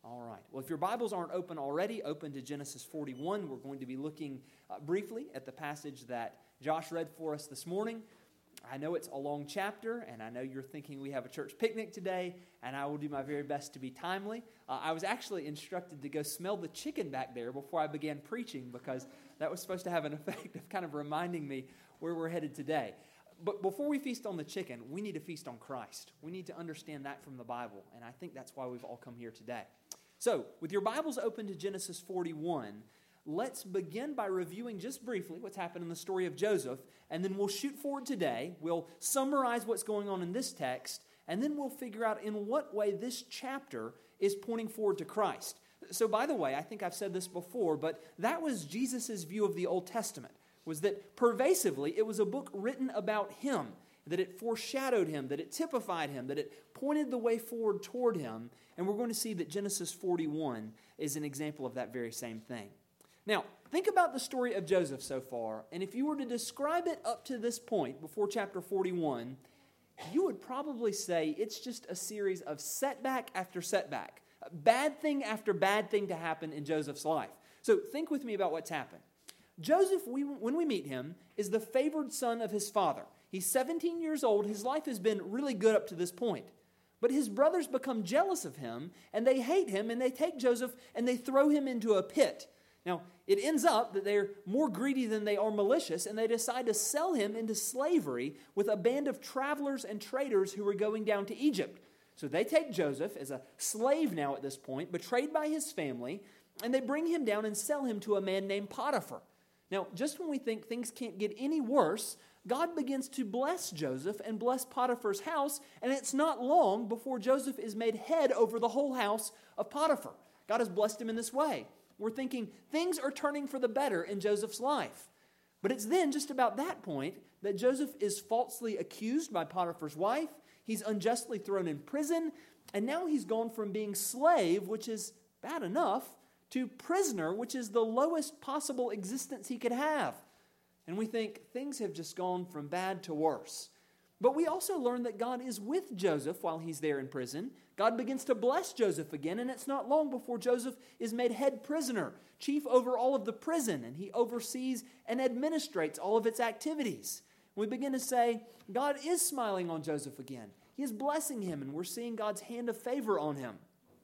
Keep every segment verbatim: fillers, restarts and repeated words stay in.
All right. Well, if your Bibles aren't open already, open to Genesis forty-one. We're going to be looking uh, briefly at the passage that Josh read for us this morning. I know it's a long chapter, and I know you're thinking we have a church picnic today, and I will do my very best to be timely. Uh, I was actually instructed to go smell the chicken back there before I began preaching, because that was supposed to have an effect of kind of reminding me where we're headed today. But before we feast on the chicken, we need to feast on Christ. We need to understand that from the Bible, and I think that's why we've all come here today. So, with your Bibles open to Genesis forty-one, let's begin by reviewing just briefly what's happened in the story of Joseph, and then we'll shoot forward today. We'll summarize what's going on in this text, and then we'll figure out in what way this chapter is pointing forward to Christ. So, by the way, I think I've said this before, but that was Jesus' view of the Old Testament, was that pervasively it was a book written about Him, that it foreshadowed Him, that it typified Him, that it pointed the way forward toward Him, and we're going to see that Genesis forty-one is an example of that very same thing. Now, think about the story of Joseph so far, and if you were to describe it up to this point, before chapter forty-one, you would probably say it's just a series of setback after setback, bad thing after bad thing to happen in Joseph's life. So think with me about what's happened. Joseph, we, when we meet him, is the favored son of his father. He's seventeen years old. His life has been really good up to this point. But his brothers become jealous of him, and they hate him, and they take Joseph, and they throw him into a pit. Now, it ends up that they're more greedy than they are malicious, and they decide to sell him into slavery with a band of travelers and traders who were going down to Egypt. So they take Joseph as a slave now at this point, betrayed by his family, and they bring him down and sell him to a man named Potiphar. Now, just when we think things can't get any worse, God begins to bless Joseph and bless Potiphar's house, and it's not long before Joseph is made head over the whole house of Potiphar. God has blessed him in this way. We're thinking things are turning for the better in Joseph's life. But it's then, just about that point, that Joseph is falsely accused by Potiphar's wife. He's unjustly thrown in prison, and now he's gone from being slave, which is bad enough, to prisoner, which is the lowest possible existence he could have. And we think things have just gone from bad to worse. But we also learn that God is with Joseph while he's there in prison. God begins to bless Joseph again, and it's not long before Joseph is made head prisoner, chief over all of the prison, and he oversees and administrates all of its activities. We begin to say, God is smiling on Joseph again. He is blessing him, and we're seeing God's hand of favor on him.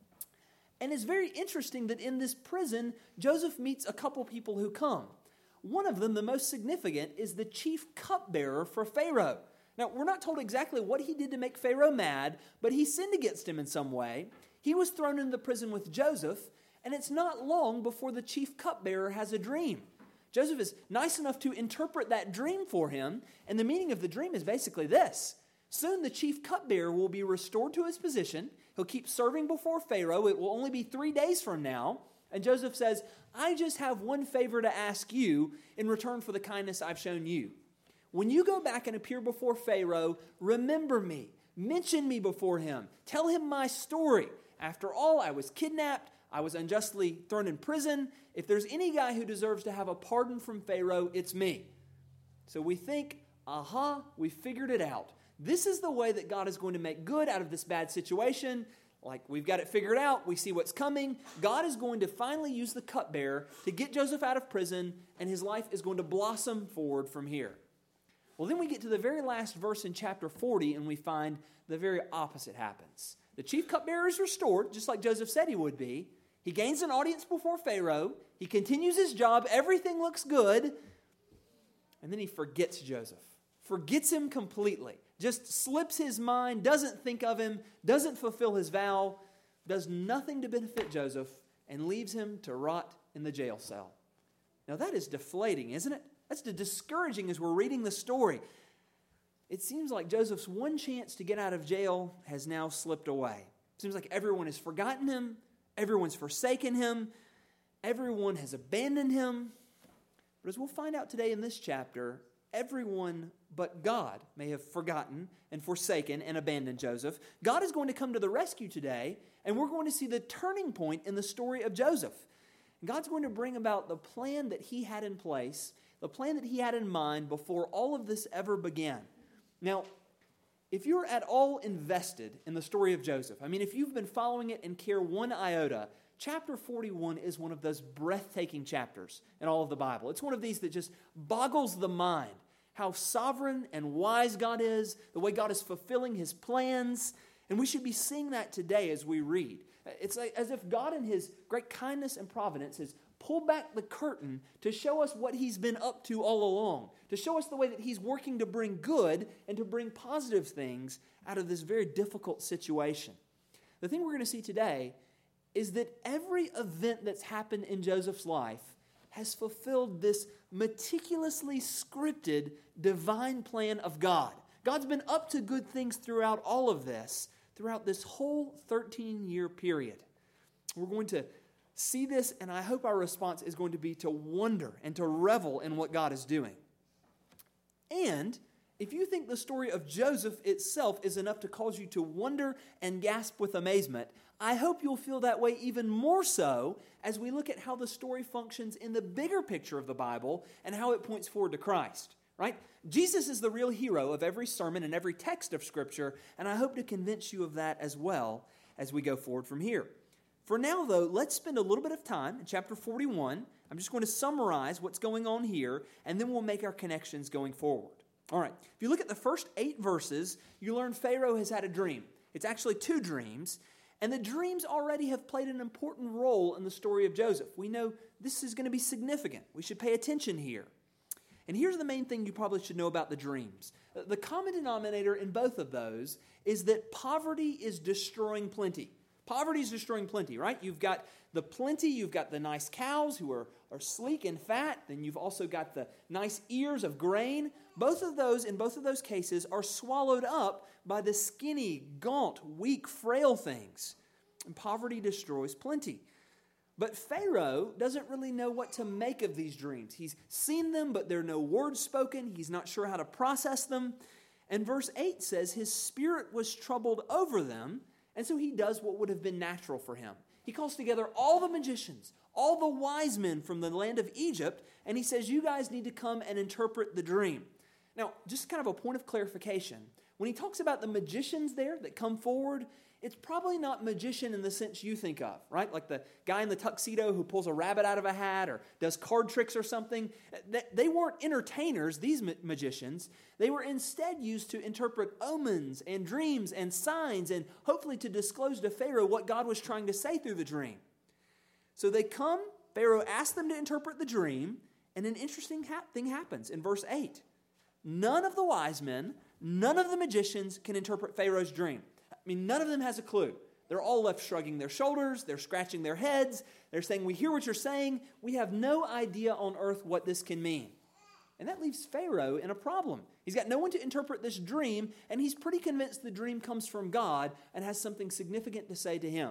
And it's very interesting that in this prison, Joseph meets a couple people who come. One of them, the most significant, is the chief cupbearer for Pharaoh. Now, we're not told exactly what he did to make Pharaoh mad, but he sinned against him in some way. He was thrown into the prison with Joseph, and it's not long before the chief cupbearer has a dream. Joseph is nice enough to interpret that dream for him, and the meaning of the dream is basically this. Soon the chief cupbearer will be restored to his position. He'll keep serving before Pharaoh. It will only be three days from now. And Joseph says, I just have one favor to ask you in return for the kindness I've shown you. When you go back and appear before Pharaoh, remember me. Mention me before him. Tell him my story. After all, I was kidnapped. I was unjustly thrown in prison. If there's any guy who deserves to have a pardon from Pharaoh, it's me. So we think, aha, we figured it out. This is the way that God is going to make good out of this bad situation. Like, we've got it figured out. We see what's coming. God is going to finally use the cupbearer to get Joseph out of prison, and his life is going to blossom forward from here. Well, then we get to the very last verse in chapter forty, and we find the very opposite happens. The chief cupbearer is restored, just like Joseph said he would be. He gains an audience before Pharaoh. He continues his job. Everything looks good. And then he forgets Joseph. Forgets him completely. Just slips his mind, doesn't think of him, doesn't fulfill his vow, does nothing to benefit Joseph, and leaves him to rot in the jail cell. Now that is deflating, isn't it? That's discouraging as we're reading the story. It seems like Joseph's one chance to get out of jail has now slipped away. It seems like everyone has forgotten him, everyone's forsaken him, everyone has abandoned him. But as we'll find out today in this chapter, everyone but God may have forgotten and forsaken and abandoned Joseph. God is going to come to the rescue today, and we're going to see the turning point in the story of Joseph. God's going to bring about the plan that he had in place, the plan that he had in mind before all of this ever began. Now, if you're at all invested in the story of Joseph, I mean, if you've been following it and care one iota, chapter forty-one is one of those breathtaking chapters in all of the Bible. It's one of these that just boggles the mind. How sovereign and wise God is, the way God is fulfilling His plans. And we should be seeing that today as we read. It's like as if God in His great kindness and providence has pulled back the curtain to show us what He's been up to all along, to show us the way that He's working to bring good and to bring positive things out of this very difficult situation. The thing we're going to see today is that every event that's happened in Joseph's life has fulfilled this meticulously scripted divine plan of God. God's been up to good things throughout all of this, throughout this whole thirteen-year period. We're going to see this, and I hope our response is going to be to wonder and to revel in what God is doing. And if you think the story of Joseph itself is enough to cause you to wonder and gasp with amazement, I hope you'll feel that way even more so as we look at how the story functions in the bigger picture of the Bible and how it points forward to Christ, right? Jesus is the real hero of every sermon and every text of Scripture, and I hope to convince you of that as well as we go forward from here. For now, though, let's spend a little bit of time in chapter forty-one. I'm just going to summarize what's going on here, and then we'll make our connections going forward. All right, if you look at the first eight verses, you learn Pharaoh has had a dream. It's actually two dreams, and the dreams already have played an important role in the story of Joseph. We know this is going to be significant. We should pay attention here. And here's the main thing you probably should know about the dreams. The common denominator in both of those is that poverty is destroying plenty. Poverty is destroying plenty, right? You've got the plenty, you've got the nice cows who are, are sleek and fat, then you've also got the nice ears of grain. Both of those, in both of those cases, are swallowed up by the skinny, gaunt, weak, frail things. And poverty destroys plenty. But Pharaoh doesn't really know what to make of these dreams. He's seen them, but there are no words spoken. He's not sure how to process them. And verse eight says his spirit was troubled over them, and so he does what would have been natural for him. He calls together all the magicians, all the wise men from the land of Egypt, and he says, you guys need to come and interpret the dream. Now, just kind of a point of clarification. When he talks about the magicians there that come forward, it's probably not magician in the sense you think of, right? Like the guy in the tuxedo who pulls a rabbit out of a hat or does card tricks or something. They weren't entertainers, these magicians. They were instead used to interpret omens and dreams and signs and hopefully to disclose to Pharaoh what God was trying to say through the dream. So they come, Pharaoh asks them to interpret the dream, and an interesting ha- thing happens in verse eight. None of the wise men, none of the magicians can interpret Pharaoh's dream. I mean, none of them has a clue. They're all left shrugging their shoulders. They're scratching their heads. They're saying, we hear what you're saying. We have no idea on earth what this can mean. And that leaves Pharaoh in a problem. He's got no one to interpret this dream, and he's pretty convinced the dream comes from God and has something significant to say to him.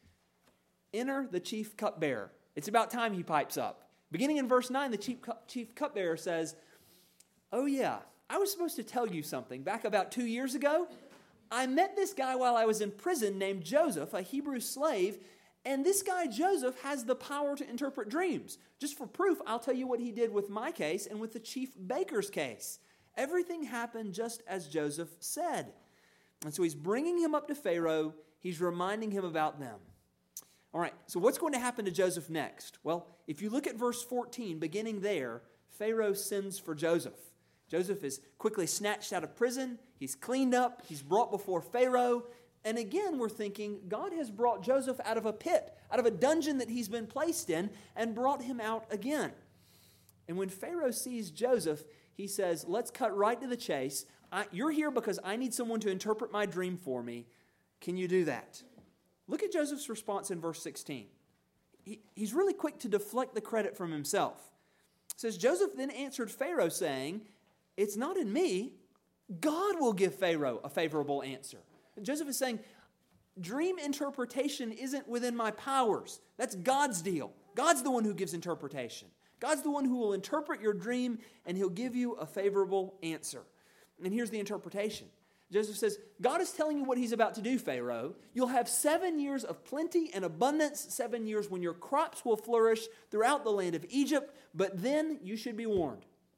Enter the chief cupbearer. It's about time he pipes up. Beginning in verse nine, the chief, cup, chief cupbearer says, oh yeah, I was supposed to tell you something. Back about two years ago, I met this guy while I was in prison named Joseph, a Hebrew slave, and this guy Joseph has the power to interpret dreams. Just for proof, I'll tell you what he did with my case and with the chief baker's case. Everything happened just as Joseph said. And so he's bringing him up to Pharaoh. He's reminding him about them. All right, so what's going to happen to Joseph next? Well, if you look at verse fourteen, beginning there, Pharaoh sends for Joseph. Joseph is quickly snatched out of prison. He's cleaned up. He's brought before Pharaoh. And again, we're thinking God has brought Joseph out of a pit, out of a dungeon that he's been placed in, and brought him out again. And when Pharaoh sees Joseph, he says, let's cut right to the chase. I, you're here because I need someone to interpret my dream for me. Can you do that? Look at Joseph's response in verse sixteen. He, he's really quick to deflect the credit from himself. It says, Joseph then answered Pharaoh saying, it's not in me. God will give Pharaoh a favorable answer. And Joseph is saying, dream interpretation isn't within my powers. That's God's deal. God's the one who gives interpretation. God's the one who will interpret your dream, and he'll give you a favorable answer. And here's the interpretation. Joseph says, God is telling you what he's about to do, Pharaoh. You'll have seven years of plenty and abundance, seven years when your crops will flourish throughout the land of Egypt, but then you should be warned.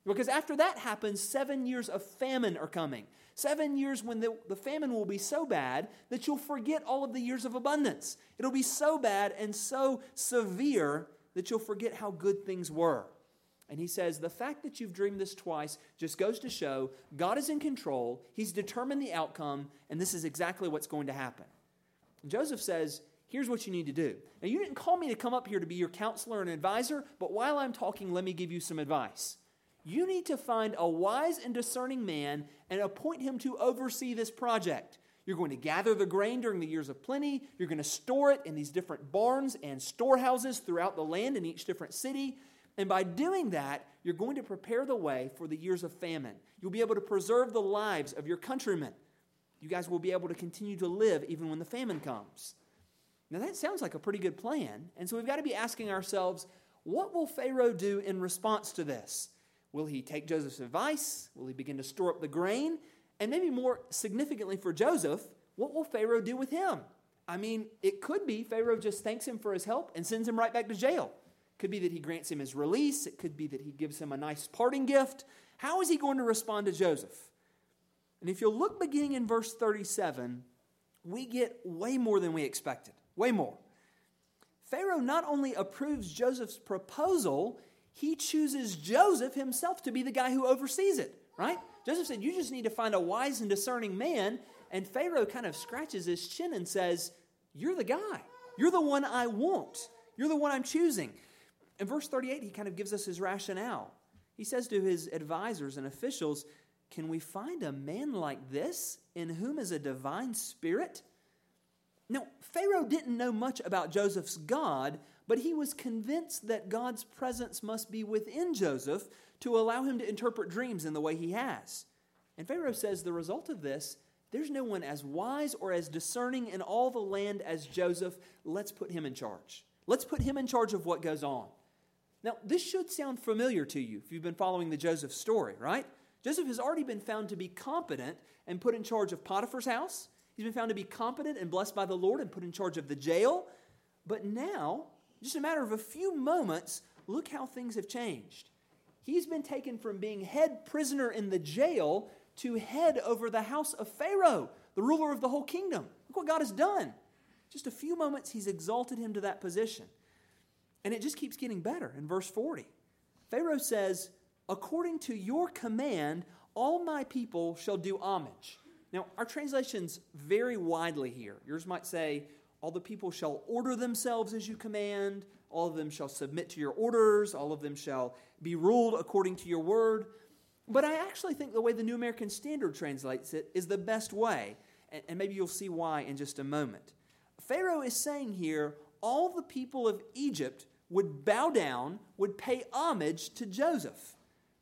Because after that happens, seven years of famine are coming. Seven years when the, the famine will be so bad that you'll forget all of the years of abundance. It'll be so bad and so severe that you'll forget how good things were. And he says, the fact that you've dreamed this twice just goes to show God is in control, He's determined the outcome, and this is exactly what's going to happen. And Joseph says, here's what you need to do. Now, you didn't call me to come up here to be your counselor and advisor, but while I'm talking, let me give you some advice. You need to find a wise and discerning man and appoint him to oversee this project. You're going to gather the grain during the years of plenty. You're going to store it in these different barns and storehouses throughout the land in each different city. And by doing that, you're going to prepare the way for the years of famine. You'll be able to preserve the lives of your countrymen. You guys will be able to continue to live even when the famine comes. Now that sounds like a pretty good plan. And so we've got to be asking ourselves, what will Pharaoh do in response to this? Will he take Joseph's advice? Will he begin to store up the grain? And maybe more significantly for Joseph, what will Pharaoh do with him? I mean, it could be Pharaoh just thanks him for his help and sends him right back to jail. It could be that he grants him his release. It could be that he gives him a nice parting gift. How is he going to respond to Joseph? And if you'll look beginning in verse thirty-seven, we get way more than we expected. Way more. Pharaoh not only approves Joseph's proposal, he chooses Joseph himself to be the guy who oversees it, right? Joseph said, you just need to find a wise and discerning man. And Pharaoh kind of scratches his chin and says, you're the guy. You're the one I want. You're the one I'm choosing. In verse thirty-eight, he kind of gives us his rationale. He says to his advisors and officials, can we find a man like this in whom is a divine spirit? Now, Pharaoh didn't know much about Joseph's God, but he was convinced that God's presence must be within Joseph to allow him to interpret dreams in the way he has. And Pharaoh says the result of this, there's no one as wise or as discerning in all the land as Joseph. Let's put him in charge. Let's put him in charge of what goes on. Now, this should sound familiar to you if you've been following the Joseph story, right? Joseph has already been found to be competent and put in charge of Potiphar's house. He's been found to be competent and blessed by the Lord and put in charge of the jail. But now, just a matter of a few moments, look how things have changed. He's been taken from being head prisoner in the jail to head over the house of Pharaoh, the ruler of the whole kingdom. Look what God has done. Just a few moments, He's exalted him to that position. And it just keeps getting better. In verse forty, Pharaoh says, according to your command, all my people shall do homage. Now, our translations vary widely here. Yours might say, all the people shall order themselves as you command. All of them shall submit to your orders. All of them shall be ruled according to your word. But I actually think the way the New American Standard translates it is the best way. And, and maybe you'll see why in just a moment. Pharaoh is saying here, all the people of Egypt would bow down, would pay homage to Joseph.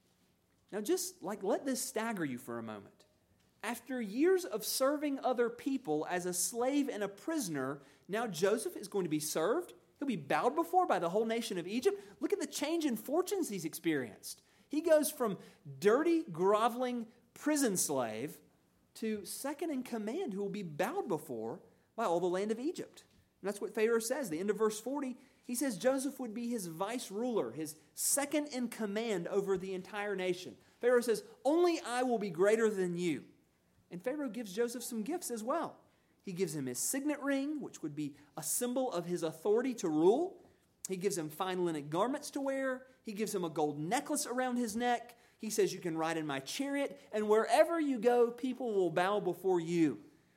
Now just like let this stagger you for a moment. After years of serving other people as a slave and a prisoner, now Joseph is going to be served. He'll be bowed before by the whole nation of Egypt. Look at the change in fortunes he's experienced. He goes from dirty, groveling prison slave to second in command who will be bowed before by all the land of Egypt. And that's what Pharaoh says. The end of verse forty, he says Joseph would be his vice ruler, his second in command over the entire nation. Pharaoh says, only I will be greater than you. And Pharaoh gives Joseph some gifts as well. He gives him his signet ring, which would be a symbol of his authority to rule. He gives him fine linen garments to wear. He gives him a gold necklace around his neck. He says, you can ride in my chariot, and wherever you go, people will bow before you.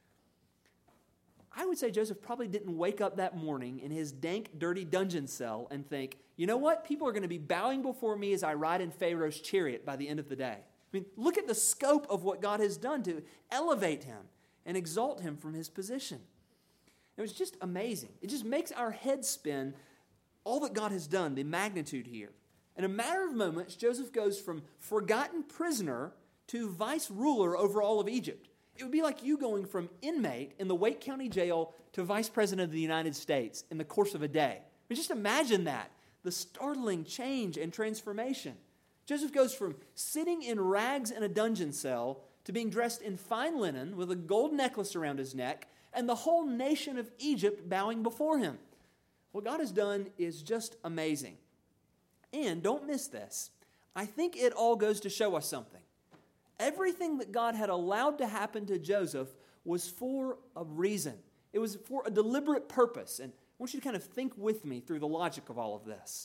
I would say Joseph probably didn't wake up that morning in his dank, dirty dungeon cell and think, you know what? People are going to be bowing before me as I ride in Pharaoh's chariot by the end of the day. I mean, look at the scope of what God has done to elevate him and exalt him from his position. It was just amazing. It just makes our head spin all that God has done, the magnitude here. In a matter of moments, Joseph goes from forgotten prisoner to vice ruler over all of Egypt. It would be like you going from inmate in the Wake County Jail to vice president of the United States in the course of a day. I mean, just imagine that, the startling change and transformation. Joseph goes from sitting in rags in a dungeon cell to being dressed in fine linen with a gold necklace around his neck and the whole nation of Egypt bowing before him. What God has done is just amazing. And don't miss this. I think it all goes to show us something. Everything that God had allowed to happen to Joseph was for a reason. It was for a deliberate purpose. And I want you to kind of think with me through the logic of all of this.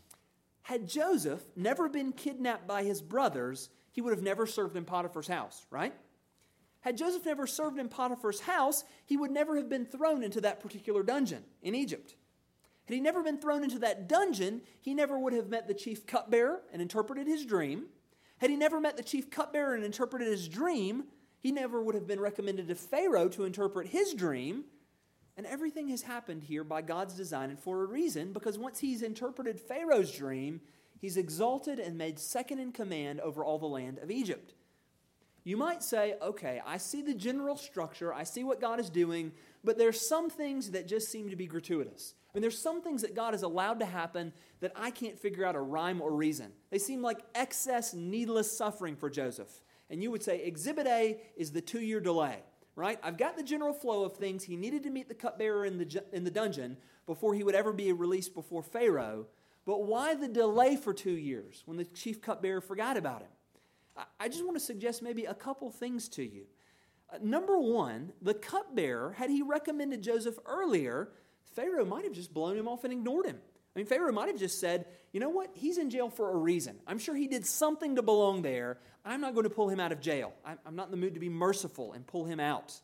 Had Joseph never been kidnapped by his brothers, he would have never served in Potiphar's house, right? Had Joseph never served in Potiphar's house, he would never have been thrown into that particular dungeon in Egypt. Had he never been thrown into that dungeon, he never would have met the chief cupbearer and interpreted his dream. Had he never met the chief cupbearer and interpreted his dream, he never would have been recommended to Pharaoh to interpret his dream. And everything has happened here by God's design and for a reason, because once he's interpreted Pharaoh's dream, he's exalted and made second in command over all the land of Egypt. You might say, okay, I see the general structure, I see what God is doing, but there's some things that just seem to be gratuitous. I mean, there's some things that God has allowed to happen that I can't figure out a rhyme or reason. They seem like excess, needless suffering for Joseph. And you would say, Exhibit A is the two-year delay, right? I've got the general flow of things. He needed to meet the cupbearer in the, in the dungeon before he would ever be released before Pharaoh. But why the delay for two years when the chief cupbearer forgot about him? I, I just want to suggest maybe a couple things to you. Uh, number one, the cupbearer, had he recommended Joseph earlier, Pharaoh might have just blown him off and ignored him. I mean, Pharaoh might have just said, you know what, he's in jail for a reason. I'm sure he did something to belong there. I'm not going to pull him out of jail. I'm not in the mood to be merciful and pull him out.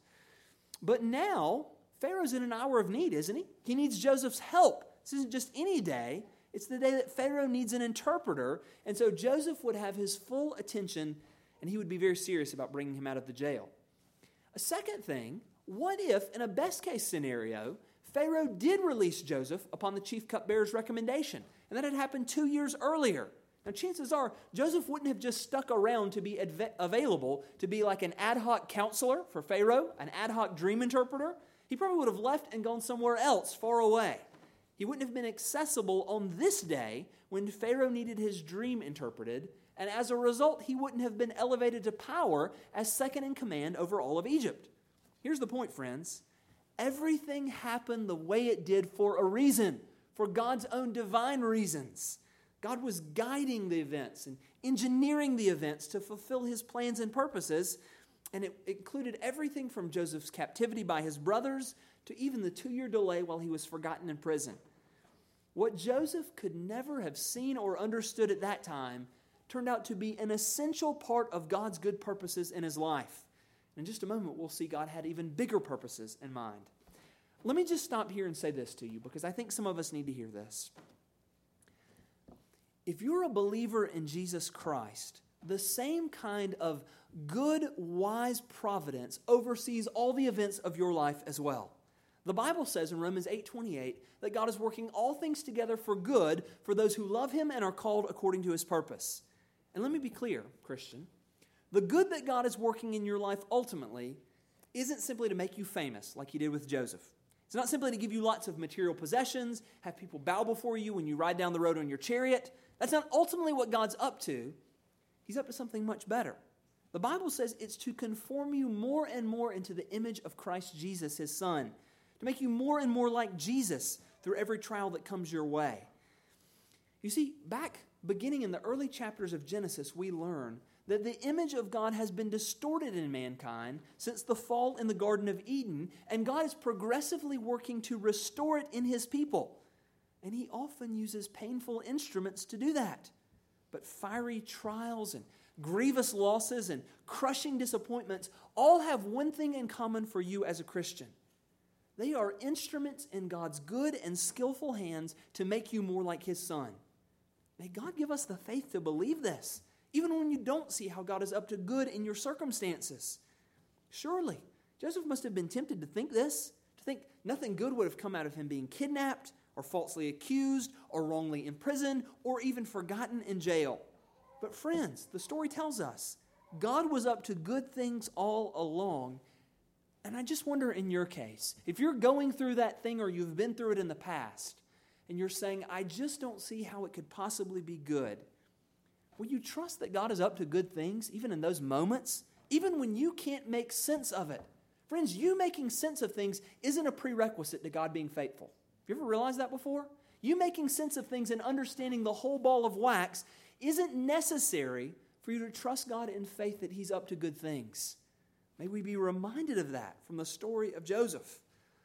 But now, Pharaoh's in an hour of need, isn't he? He needs Joseph's help. This isn't just any day. It's the day that Pharaoh needs an interpreter. And so Joseph would have his full attention, and he would be very serious about bringing him out of the jail. A second thing, what if, in a best-case scenario, Pharaoh did release Joseph upon the chief cupbearer's recommendation, and that had happened two years earlier? Now, chances are, Joseph wouldn't have just stuck around to be adv- available to be like an ad hoc counselor for Pharaoh, an ad hoc dream interpreter. He probably would have left and gone somewhere else, far away. He wouldn't have been accessible on this day when Pharaoh needed his dream interpreted, and as a result, he wouldn't have been elevated to power as second in command over all of Egypt. Here's the point, friends. Everything happened the way it did for a reason, for God's own divine reasons. God was guiding the events and engineering the events to fulfill his plans and purposes, and it included everything from Joseph's captivity by his brothers to even the two-year delay while he was forgotten in prison. What Joseph could never have seen or understood at that time turned out to be an essential part of God's good purposes in his life. In just a moment, we'll see God had even bigger purposes in mind. Let me just stop here and say this to you, because I think some of us need to hear this. If you're a believer in Jesus Christ, the same kind of good, wise providence oversees all the events of your life as well. The Bible says in Romans eight twenty-eight that God is working all things together for good for those who love him and are called according to his purpose. And let me be clear, Christian. The good that God is working in your life ultimately isn't simply to make you famous like he did with Joseph. It's not simply to give you lots of material possessions, have people bow before you when you ride down the road on your chariot. That's not ultimately what God's up to. He's up to something much better. The Bible says it's to conform you more and more into the image of Christ Jesus, his Son, to make you more and more like Jesus through every trial that comes your way. You see, back beginning in the early chapters of Genesis, we learn that the image of God has been distorted in mankind since the fall in the Garden of Eden, and God is progressively working to restore it in his people. And he often uses painful instruments to do that. But fiery trials and grievous losses and crushing disappointments all have one thing in common for you as a Christian. They are instruments in God's good and skillful hands to make you more like his Son. May God give us the faith to believe this, even when you don't see how God is up to good in your circumstances. Surely, Joseph must have been tempted to think this, to think nothing good would have come out of him being kidnapped or falsely accused or wrongly imprisoned or even forgotten in jail. But friends, the story tells us God was up to good things all along. And I just wonder in your case, if you're going through that thing or you've been through it in the past, and you're saying, I just don't see how it could possibly be good, will you trust that God is up to good things, even in those moments, even when you can't make sense of it? Friends, you making sense of things isn't a prerequisite to God being faithful. Have you ever realized that before? You making sense of things and understanding the whole ball of wax isn't necessary for you to trust God in faith that He's up to good things. May we be reminded of that from the story of Joseph.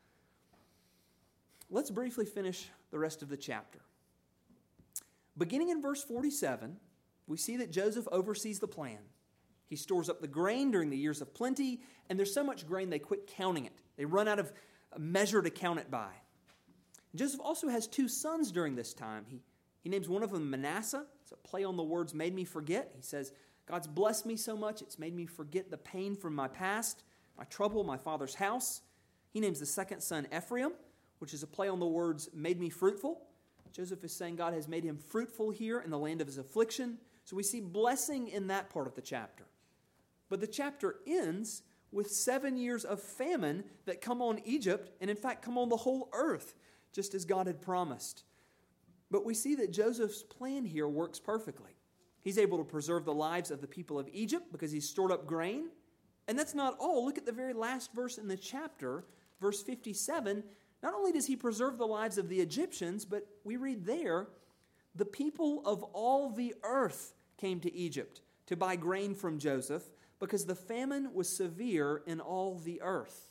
Let's briefly finish the rest of the chapter. Beginning in verse forty-seven, we see that Joseph oversees the plan. He stores up the grain during the years of plenty, and there's so much grain they quit counting it. They run out of a measure to count it by. Joseph also has two sons during this time. He, he names one of them Manasseh. It's a play on the words made me forget. He says, God's blessed me so much, it's made me forget the pain from my past, my trouble, my father's house. He names the second son Ephraim, which is a play on the words made me fruitful. Joseph is saying God has made him fruitful here in the land of his affliction. So we see blessing in that part of the chapter. But the chapter ends with seven years of famine that come on Egypt and in fact come on the whole earth, just as God had promised. But we see that Joseph's plan here works perfectly. He's able to preserve the lives of the people of Egypt because he's stored up grain. And that's not all. Look at the very last verse in the chapter, verse fifty-seven. Not only does he preserve the lives of the Egyptians, but we read there, the people of all the earth came to Egypt to buy grain from Joseph because the famine was severe in all the earth.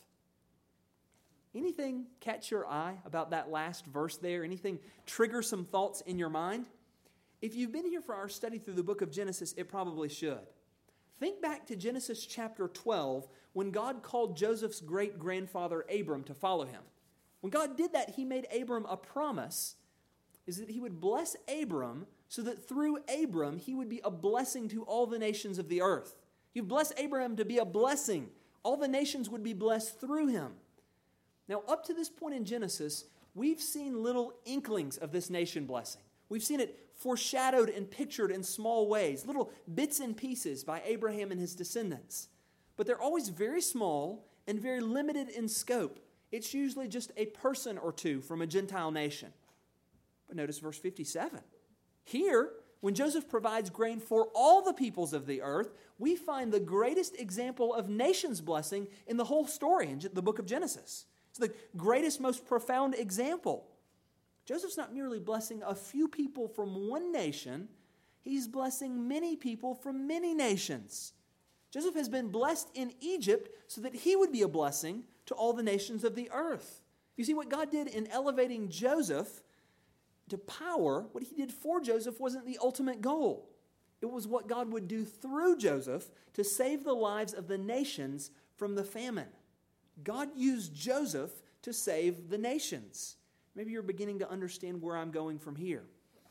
Anything catch your eye about that last verse there? Anything trigger some thoughts in your mind? If you've been here for our study through the book of Genesis, it probably should. Think back to Genesis chapter twelve when God called Joseph's great-grandfather Abram to follow him. When God did that, He made Abram a promise, is that He would bless Abram so that through Abram He would be a blessing to all the nations of the earth. You've blessed Abraham to be a blessing. All the nations would be blessed through him. Now, up to this point in Genesis, we've seen little inklings of this nation blessing. We've seen it foreshadowed and pictured in small ways, little bits and pieces by Abraham and his descendants. But they're always very small and very limited in scope. It's usually just a person or two from a Gentile nation. But notice verse fifty-seven. Here, when Joseph provides grain for all the peoples of the earth, we find the greatest example of nations blessing in the whole story in the book of Genesis. It's the greatest, most profound example. Joseph's not merely blessing a few people from one nation, he's blessing many people from many nations. Joseph has been blessed in Egypt so that he would be a blessing to all the nations of the earth. You see, what God did in elevating Joseph to power, what He did for Joseph wasn't the ultimate goal. It was what God would do through Joseph to save the lives of the nations from the famine. God used Joseph to save the nations. Maybe you're beginning to understand where I'm going from here.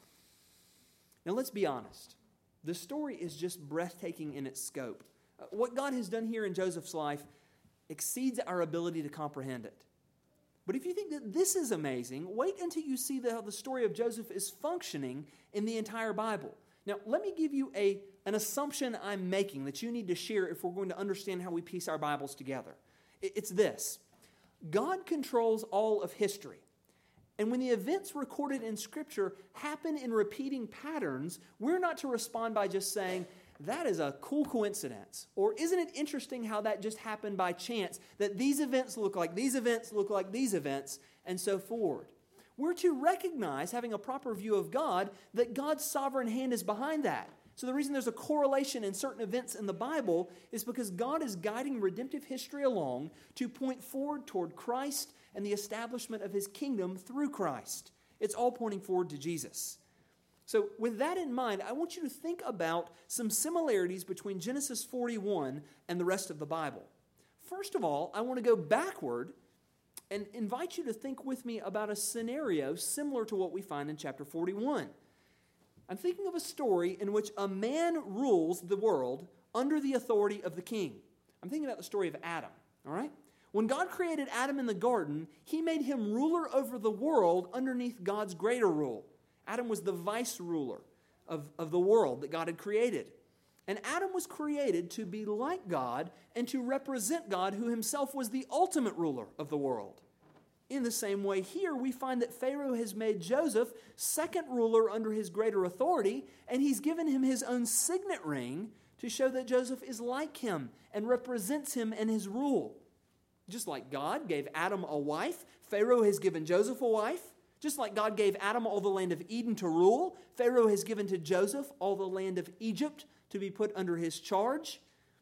Now, let's be honest. The story is just breathtaking in its scope. Uh, what God has done here in Joseph's life exceeds our ability to comprehend it. But if you think that this is amazing, wait until you see the, how the story of Joseph is functioning in the entire Bible. Now, let me give you a, an assumption I'm making that you need to share if we're going to understand how we piece our Bibles together. It's this. God controls all of history. And when the events recorded in Scripture happen in repeating patterns, we're not to respond by just saying, that is a cool coincidence. Or isn't it interesting how that just happened by chance, that these events look like these events look like these events, and so forward. We're to recognize, having a proper view of God, that God's sovereign hand is behind that. So the reason there's a correlation in certain events in the Bible is because God is guiding redemptive history along to point forward toward Christ and the establishment of His kingdom through Christ. It's all pointing forward to Jesus. So with that in mind, I want you to think about some similarities between Genesis forty-one and the rest of the Bible. First of all, I want to go backward and invite you to think with me about a scenario similar to what we find in chapter forty-one. I'm thinking of a story in which a man rules the world under the authority of the king. I'm thinking about the story of Adam, all right? When God created Adam in the garden, He made him ruler over the world underneath God's greater rule. Adam was the vice ruler of, of the world that God had created. And Adam was created to be like God and to represent God, who Himself was the ultimate ruler of the world. In the same way, here we find that Pharaoh has made Joseph second ruler under his greater authority, and he's given him his own signet ring to show that Joseph is like him and represents him in his rule. Just like God gave Adam a wife, Pharaoh has given Joseph a wife Just like God gave Adam all the land of Eden to rule, Pharaoh has given to Joseph all the land of Egypt to be put under his charge.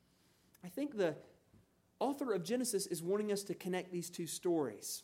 I think the author of Genesis is wanting us to connect these two stories.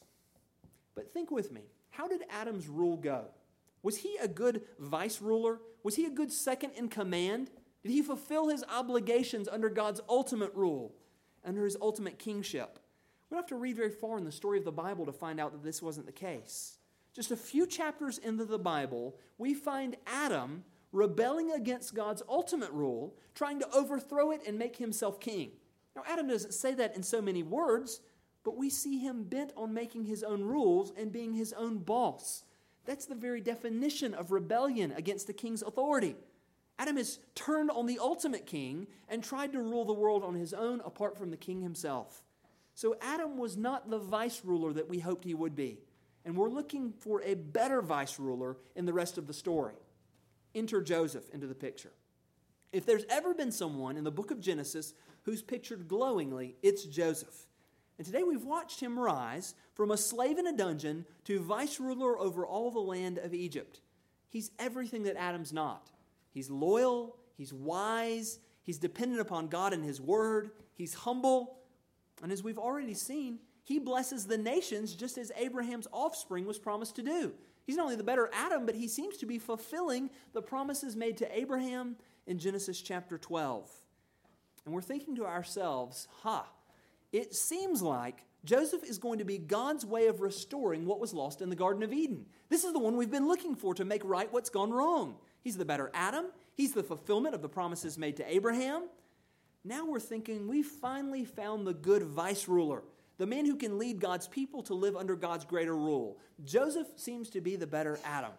But think with me, how did Adam's rule go? Was he a good vice ruler? Was he a good second in command? Did he fulfill his obligations under God's ultimate rule, under his ultimate kingship? We don't have to read very far in the story of the Bible to find out that this wasn't the case. Just a few chapters into the Bible, we find Adam rebelling against God's ultimate rule, trying to overthrow it and make himself king. Now, Adam doesn't say that in so many words, but we see him bent on making his own rules and being his own boss. That's the very definition of rebellion against the king's authority. Adam has turned on the ultimate king and tried to rule the world on his own apart from the king himself. So Adam was not the vice ruler that we hoped he would be. And we're looking for a better vice ruler in the rest of the story. Enter Joseph into the picture. If there's ever been someone in the book of Genesis who's pictured glowingly, it's Joseph. And today we've watched him rise from a slave in a dungeon to vice ruler over all the land of Egypt. He's everything that Adam's not. He's loyal, he's wise, he's dependent upon God and his word, he's humble, and as we've already seen, he blesses the nations just as Abraham's offspring was promised to do. He's not only the better Adam, but he seems to be fulfilling the promises made to Abraham in Genesis chapter twelve. And we're thinking to ourselves, ha, it seems like Joseph is going to be God's way of restoring what was lost in the Garden of Eden. This is the one we've been looking for to make right what's gone wrong. He's the better Adam. He's the fulfillment of the promises made to Abraham. Now we're thinking we've finally found the good vice ruler, the man who can lead God's people to live under God's greater rule. Joseph seems to be the better Adam.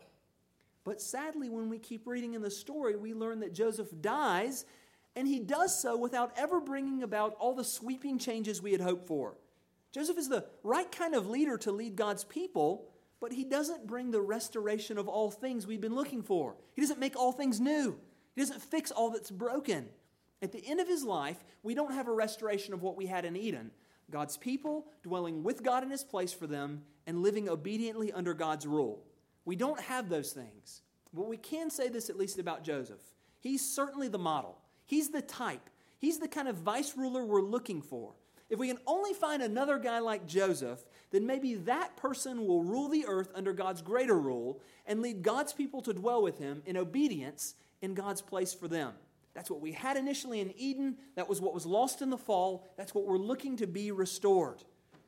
But sadly, when we keep reading in the story, we learn that Joseph dies, and he does so without ever bringing about all the sweeping changes we had hoped for. Joseph is the right kind of leader to lead God's people, but he doesn't bring the restoration of all things we've been looking for. He doesn't make all things new. He doesn't fix all that's broken. At the end of his life, we don't have a restoration of what we had in Eden. God's people dwelling with God in his place for them and living obediently under God's rule. We don't have those things. But we can say this at least about Joseph. He's certainly the model. He's the type. He's the kind of vice ruler we're looking for. If we can only find another guy like Joseph, then maybe that person will rule the earth under God's greater rule and lead God's people to dwell with him in obedience in God's place for them. That's what we had initially in Eden. That was what was lost in the fall. That's what we're looking to be restored.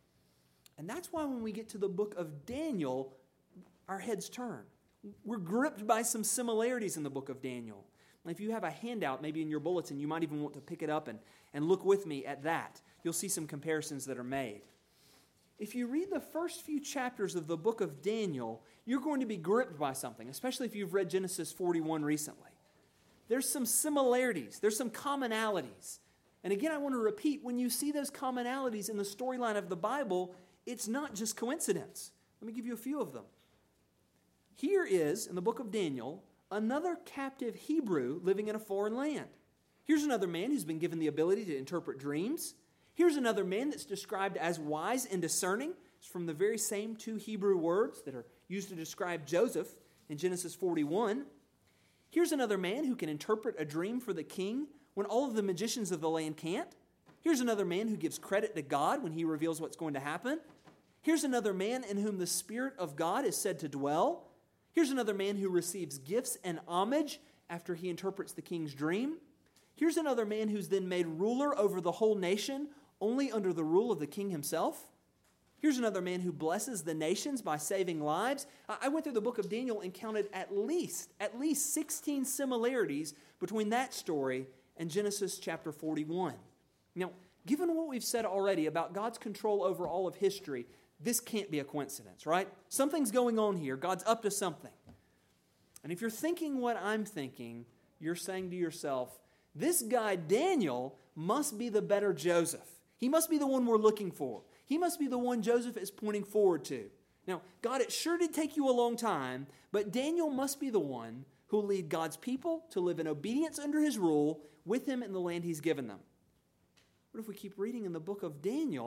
And that's why when we get to the book of Daniel, our heads turn. We're gripped by some similarities in the book of Daniel. If you have a handout, maybe in your bulletin, you might even want to pick it up and, and look with me at that. You'll see some comparisons that are made. If you read the first few chapters of the book of Daniel, you're going to be gripped by something, especially if you've read Genesis forty-one recently. There's some similarities. There's some commonalities. And again, I want to repeat, when you see those commonalities in the storyline of the Bible, it's not just coincidence. Let me give you a few of them. Here is, in the book of Daniel, another captive Hebrew living in a foreign land. Here's another man who's been given the ability to interpret dreams. Here's another man that's described as wise and discerning. It's from the very same two Hebrew words that are used to describe Joseph in Genesis forty-one. Here's another man who can interpret a dream for the king when all of the magicians of the land can't. Here's another man who gives credit to God when he reveals what's going to happen. Here's another man in whom the Spirit of God is said to dwell. Here's another man who receives gifts and homage after he interprets the king's dream. Here's another man who's then made ruler over the whole nation only under the rule of the king himself. Here's another man who blesses the nations by saving lives. I went through the book of Daniel and counted at least, at least sixteen similarities between that story and Genesis chapter forty-one. Now, given what we've said already about God's control over all of history, this can't be a coincidence, right? Something's going on here. God's up to something. And if you're thinking what I'm thinking, you're saying to yourself, this guy Daniel must be the better Joseph. He must be the one we're looking for. He must be the one Joseph is pointing forward to. Now, God, it sure did take you a long time, but Daniel must be the one who will lead God's people to live in obedience under his rule with him in the land he's given them. But if we keep reading in the book of Daniel,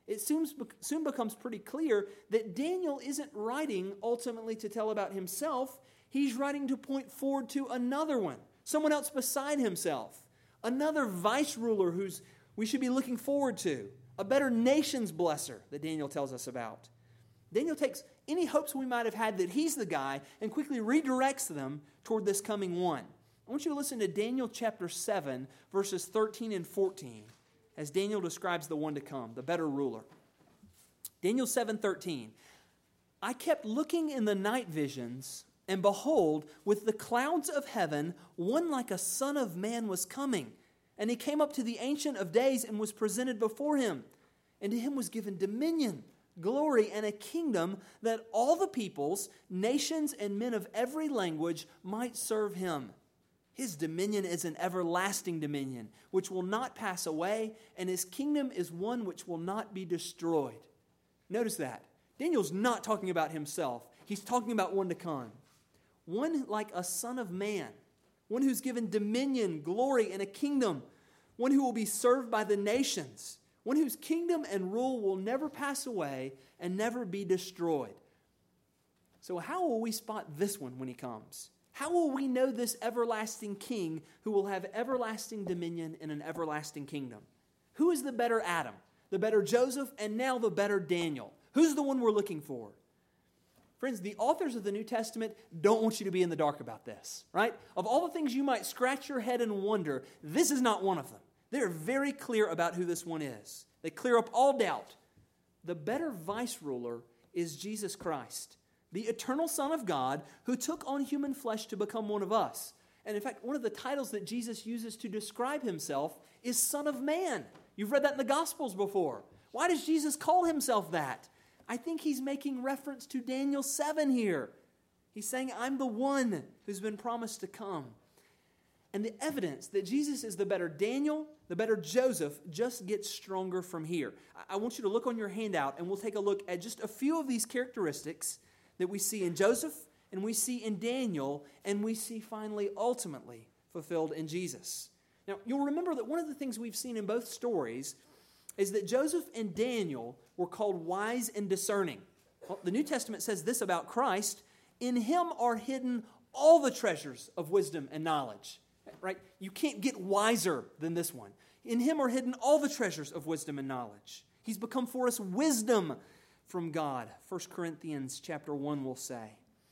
it soon, soon becomes pretty clear that Daniel isn't writing ultimately to tell about himself. He's writing to point forward to another one, someone else beside himself, another vice ruler who's we should be looking forward to, a better nation's blesser that Daniel tells us about. Daniel takes any hopes we might have had that he's the guy and quickly redirects them toward this coming one. I want you to listen to Daniel chapter seven, verses thirteen and fourteen, as Daniel describes the one to come, the better ruler. Daniel seven thirteen. I kept looking in the night visions, and behold, with the clouds of heaven, one like a son of man was coming. And he came up to the Ancient of Days and was presented before him. And to him was given dominion, glory, and a kingdom that all the peoples, nations, and men of every language might serve him. His dominion is an everlasting dominion, which will not pass away, and his kingdom is one which will not be destroyed. Notice that. Daniel's not talking about himself. He's talking about one to come. One like a son of man. One who's given dominion, glory, and a kingdom. One who will be served by the nations. One whose kingdom and rule will never pass away and never be destroyed. So how will we spot this one when he comes? How will we know this everlasting king who will have everlasting dominion in an everlasting kingdom? Who is the better Adam, the better Joseph, and now the better Daniel? Who's the one we're looking for? Friends, the authors of the New Testament don't want you to be in the dark about this, right? Of all the things you might scratch your head and wonder, this is not one of them. They're very clear about who this one is. They clear up all doubt. The better vice ruler is Jesus Christ, the eternal Son of God who took on human flesh to become one of us. And in fact, one of the titles that Jesus uses to describe himself is Son of Man. You've read that in the Gospels before. Why does Jesus call himself that? I think he's making reference to Daniel seven here. He's saying, I'm the one who's been promised to come. And the evidence that Jesus is the better Daniel, the better Joseph, just gets stronger from here. I want you to look on your handout, and we'll take a look at just a few of these characteristics that we see in Joseph, and we see in Daniel, and we see finally, ultimately, fulfilled in Jesus. Now, you'll remember that one of the things we've seen in both stories is that Joseph and Daniel were called wise and discerning. Well, the New Testament says this about Christ: in him are hidden all the treasures of wisdom and knowledge. Right? You can't get wiser than this one. In him are hidden all the treasures of wisdom and knowledge. He's become for us wisdom from God. First Corinthians chapter one will say.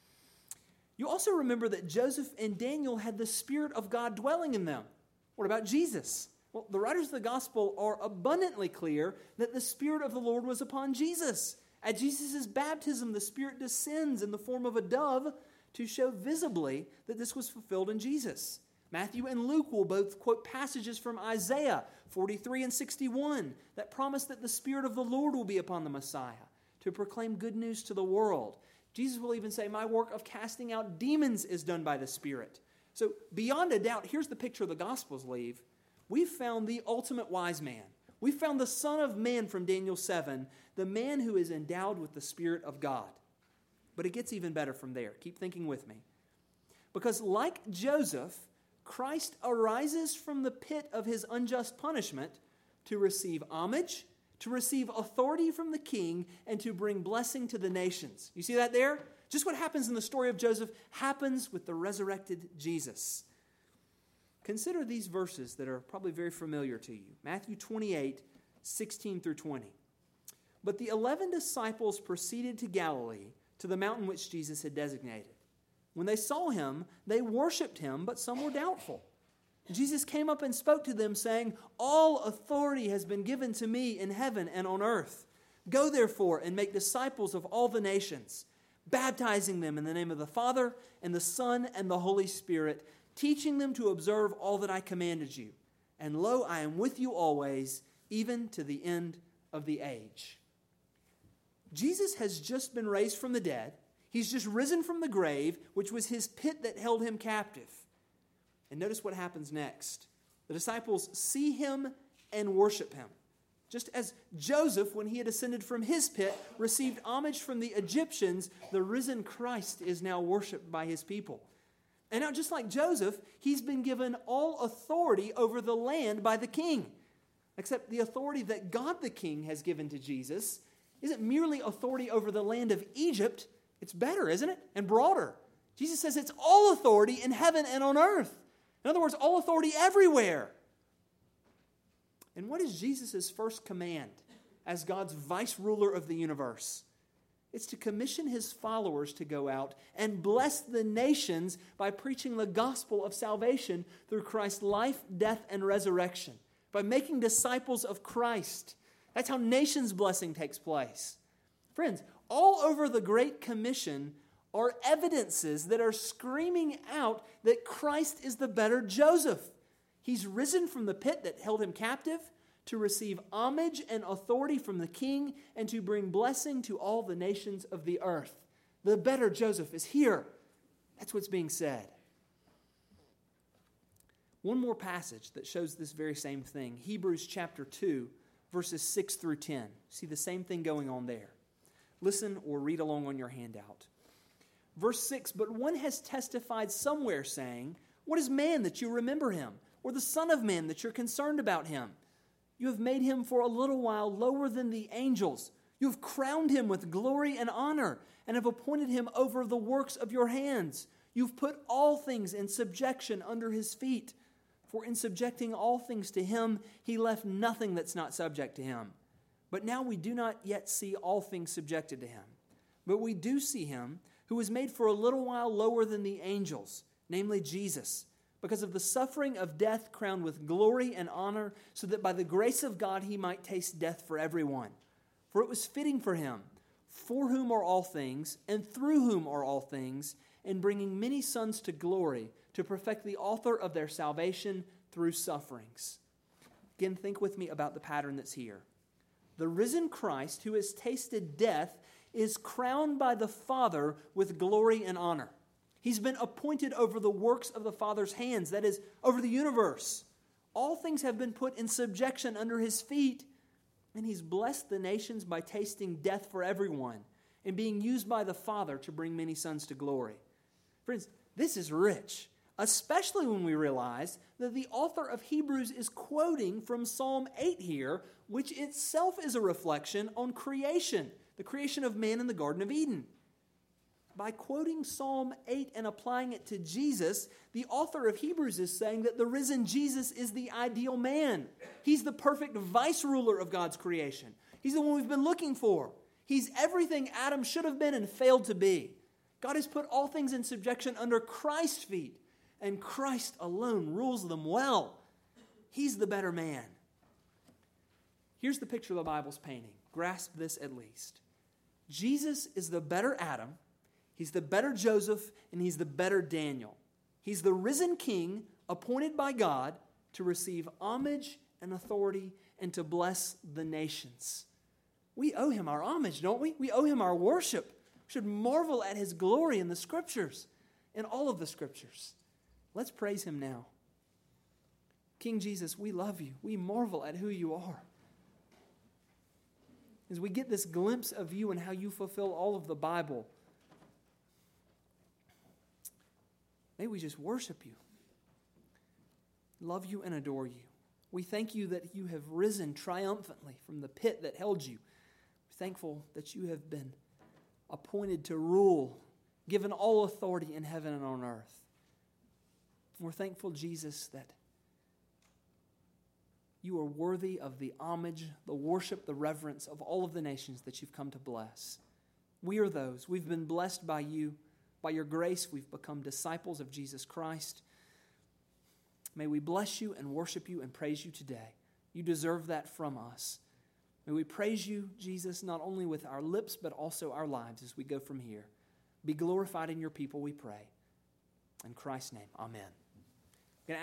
You also remember that Joseph and Daniel had the Spirit of God dwelling in them. What about Jesus? Well, the writers of the gospel are abundantly clear that the Spirit of the Lord was upon Jesus. At Jesus' baptism, the Spirit descends in the form of a dove to show visibly that this was fulfilled in Jesus. Matthew and Luke will both quote passages from Isaiah forty-three and sixty-one that promise that the Spirit of the Lord will be upon the Messiah to proclaim good news to the world. Jesus will even say, my work of casting out demons is done by the Spirit. So beyond a doubt, here's the picture the Gospels leave. We've found the ultimate wise man. We found the Son of Man from Daniel seven, the man who is endowed with the Spirit of God. But it gets even better from there. Keep thinking with me. Because like Joseph, Christ arises from the pit of his unjust punishment to receive homage, to receive authority from the king, and to bring blessing to the nations. You see that there? Just what happens in the story of Joseph happens with the resurrected Jesus. Consider these verses that are probably very familiar to you. Matthew twenty-eight, sixteen through twenty. But the eleven disciples proceeded to Galilee, to the mountain which Jesus had designated. When they saw him, they worshipped him, but some were doubtful. Jesus came up and spoke to them, saying, all authority has been given to me in heaven and on earth. Go therefore and make disciples of all the nations, baptizing them in the name of the Father and the Son and the Holy Spirit, teaching them to observe all that I commanded you. And lo, I am with you always, even to the end of the age. Jesus has just been raised from the dead. He's just risen from the grave, which was his pit that held him captive. And notice what happens next. The disciples see him and worship him. Just as Joseph, when he had ascended from his pit, received homage from the Egyptians, the risen Christ is now worshipped by his people. And now, just like Joseph, he's been given all authority over the land by the king. Except the authority that God the King has given to Jesus isn't merely authority over the land of Egypt. It's better, isn't it? And broader. Jesus says it's all authority in heaven and on earth. In other words, all authority everywhere. And what is Jesus' first command as God's vice ruler of the universe? It's to commission his followers to go out and bless the nations by preaching the gospel of salvation through Christ's life, death, and resurrection, by making disciples of Christ. That's how nations' blessing takes place. Friends, all over the Great Commission are evidences that are screaming out that Christ is the better Joseph. He's risen from the pit that held him captive to receive homage and authority from the king and to bring blessing to all the nations of the earth. The better Joseph is here. That's what's being said. One more passage that shows this very same thing. Hebrews chapter two, verses six through ten. See the same thing going on there. Listen or read along on your handout. Verse six, but one has testified somewhere saying, what is man that you remember him? Or the son of man that you're concerned about him? You have made him for a little while lower than the angels. You have crowned him with glory and honor and have appointed him over the works of your hands. You've put all things in subjection under his feet. For in subjecting all things to him, he left nothing that's not subject to him. But now we do not yet see all things subjected to him. But we do see him who was made for a little while lower than the angels, namely Jesus, because of the suffering of death crowned with glory and honor, so that by the grace of God he might taste death for everyone. For it was fitting for him, for whom are all things, and through whom are all things, in bringing many sons to glory, to perfect the author of their salvation through sufferings. Again, think with me about the pattern that's here. The risen Christ, who has tasted death, is crowned by the Father with glory and honor. He's been appointed over the works of the Father's hands, that is, over the universe. All things have been put in subjection under his feet, and he's blessed the nations by tasting death for everyone and being used by the Father to bring many sons to glory. Friends, this is rich, especially when we realize that the author of Hebrews is quoting from Psalm eight here, which itself is a reflection on creation, the creation of man in the Garden of Eden. By quoting Psalm eight and applying it to Jesus, the author of Hebrews is saying that the risen Jesus is the ideal man. He's the perfect vice ruler of God's creation. He's the one we've been looking for. He's everything Adam should have been and failed to be. God has put all things in subjection under Christ's feet, and Christ alone rules them well. He's the better man. Here's the picture the Bible's painting. Grasp this at least. Jesus is the better Adam. He's the better Joseph, and he's the better Daniel. He's the risen king appointed by God to receive homage and authority and to bless the nations. We owe him our homage, don't we? We owe him our worship. We should marvel at his glory in the Scriptures, in all of the Scriptures. Let's praise him now. King Jesus, we love you. We marvel at who you are. As we get this glimpse of you and how you fulfill all of the Bible, may we just worship you, love you, and adore you. We thank you that you have risen triumphantly from the pit that held you. We're thankful that you have been appointed to rule, given all authority in heaven and on earth. We're thankful, Jesus, that you are worthy of the homage, the worship, the reverence of all of the nations that you've come to bless. We are those. We've been blessed by you. By your grace, we've become disciples of Jesus Christ. May we bless you and worship you and praise you today. You deserve that from us. May we praise you, Jesus, not only with our lips, but also our lives as we go from here. Be glorified in your people, we pray. In Christ's name, amen.